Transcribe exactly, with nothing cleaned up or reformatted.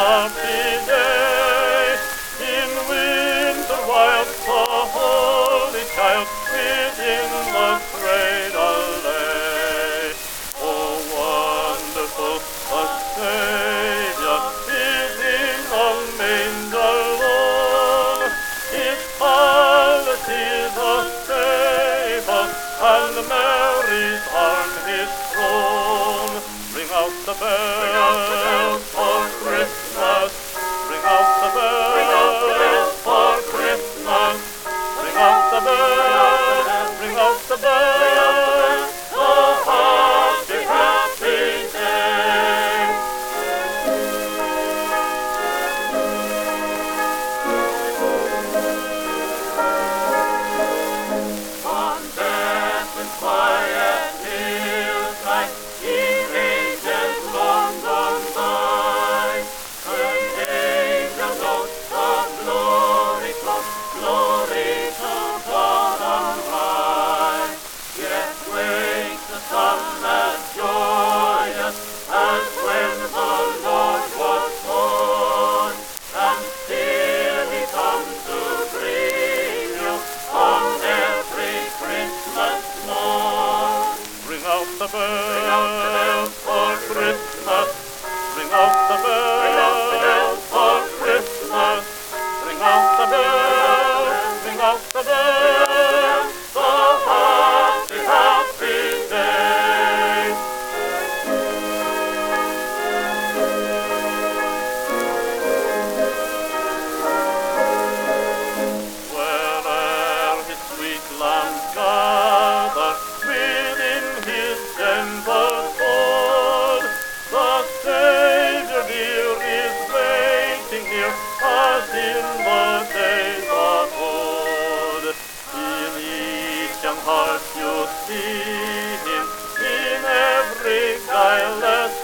happy day. In winter while the Holy Child within the cradle lay. Oh, wonderful, the Savior is in the manger lone. His palace is a stable, and Mary's on his throne. Ring out the bells for Christmas. Ring out the bells for Christmas. Ring out the bells. Ring out the bells. Oh, happy, happy day. On death and quiet hillside, ye ages long gone by, an angel notes of glory close, glory to God on high. Yet wakes the sun as joyous as when the Lord was born, and still he comes to bring you on every Christmas morn. Ring out the bells for Christmas. Ring out the bells for Christmas. Ring out the bells. Ring out the bells. So happy, happy day. Where'er his sweet lambs gather within his gentle fold, the Savior dear is waiting here as in the days of old. In each young heart you see him, in every guileless